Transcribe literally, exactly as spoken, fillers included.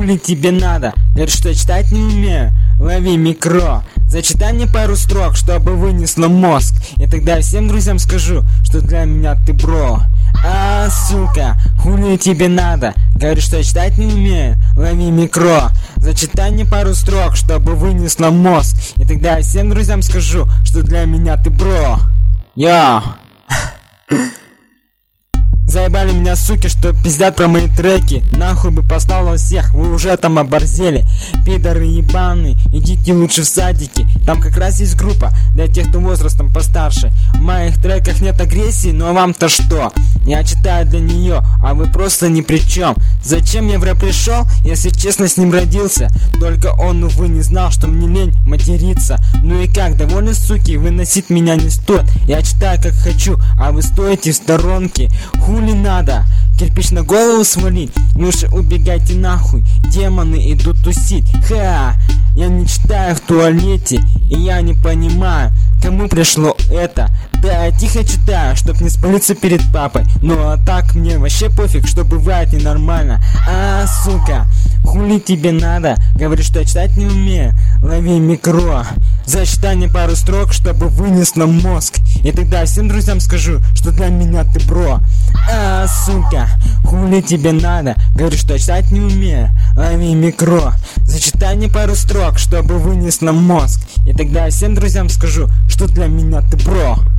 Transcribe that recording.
хули тебе надо? Говоришь, что читать не умею? Лови микро. Зачитай мне пару строк, чтобы вынесло мозг. И тогда я всем друзьям скажу, что для меня ты бро. А, сука, хули тебе надо? Говоришь, что читать не умею? Лови микро. Зачитай мне пару строк, чтобы вынесло мозг. И тогда я всем друзьям скажу, что для меня ты бро. Йо. Заебали меня, суки, что пиздят про мои треки. Нахуй бы послал вас всех, вы уже там оборзели. Пидоры ебаные, идите лучше в садики. Там как раз есть группа для тех, кто возрастом постарше. В моих треках нет агрессии, но вам-то что? Я читаю для нее, а вы просто ни при чем. Зачем я в рэп пришел, если честно с ним родился? Только он, увы, не знал, что мне лень материться. Ну и как, довольны, суки, выносить меня не стоит. Я читаю как хочу, а вы стоите в сторонке. Хули надо? Кирпич на голову свалить? Лучше убегайте нахуй, демоны идут тусить. Ха! Я не читаю в туалете, и я не понимаю, кому пришло это. Да, я тихо читаю, чтоб не спалиться перед папой. Ну а так мне вообще пофиг, что бывает ненормально. А, сука, хули тебе надо? Говоришь, что я читать не умею? Лови микро. Зачитай мне пару строк, чтобы вынесло мозг. И тогда всем друзьям скажу, что для меня ты бро. А, сука, хули тебе надо? Говоришь, что я читать не умею? Лови микро. Зачитай мне пару строк, чтобы вынесло мозг. И тогда всем друзьям скажу, что для меня ты бро.